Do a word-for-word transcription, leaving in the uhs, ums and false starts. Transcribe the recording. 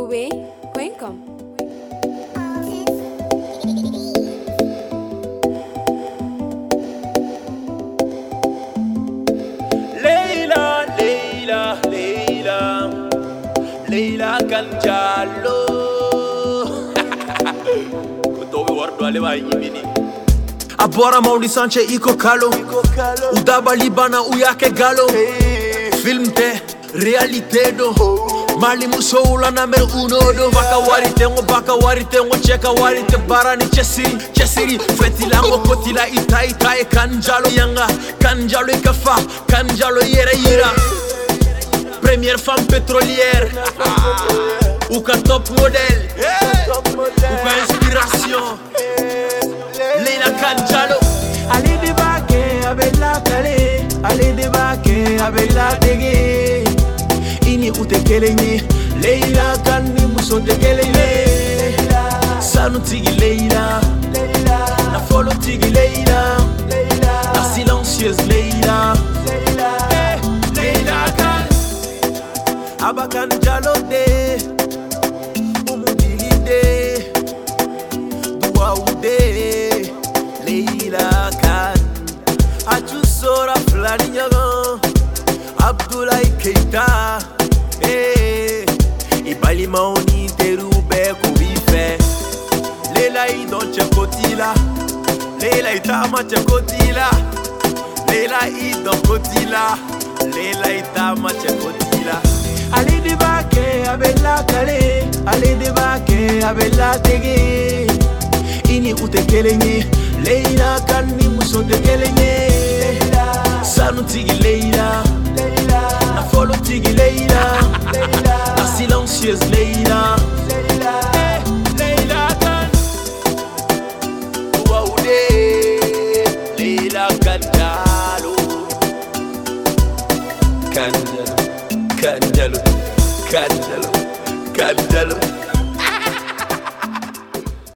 Koubé point com. Leila, Leila, Leila, Leila Kanjalo. Kutobe wardo ale wa yimini. Abora Maudi Sanche iko kalo Udaba Libana uyake galo Film te, realite do Mali muso ula number uno do Baka wari tengo, baka wari tengo Cheka wari te barani chesiri Chesiri, feti lango kotila ita ita e Kanjalo yanga, kanjalo ikafa Kanjalo yera yira Première femme pétrolière Uka top model Uka inspiration Leila Kanjalo. Allez débarquer avec la calée, allez débarquer avec la dégué. Ini ute kelenye, Leila Kani muso de kelenye. Sanu tigi Leila, la follow tigi Leila, la silencieuse Leila, Leila Kan, Aba Kanjalo de, umudili de, dua ude. Leila Kan Achusora Flani Nyagan Abdoulaye Keita Eh Ibali Maoni Terube Kubife Leila Idon Chekotila Leila Itama Chekotila Leila Idon Kotila Leila Itama Chekotila. Allez débarquer avec la calée, allez débarquer avec la dégué. Ini ute kelenye, Leila Kani muso de kelenye. Sanu tigi Leila, la follow tigi Leila, la silencieuse Leila, Leila Kan. Ouaude, Leila Kanjalo, Kanjalo, Kanjalo, Kanjalo, Kanjalo.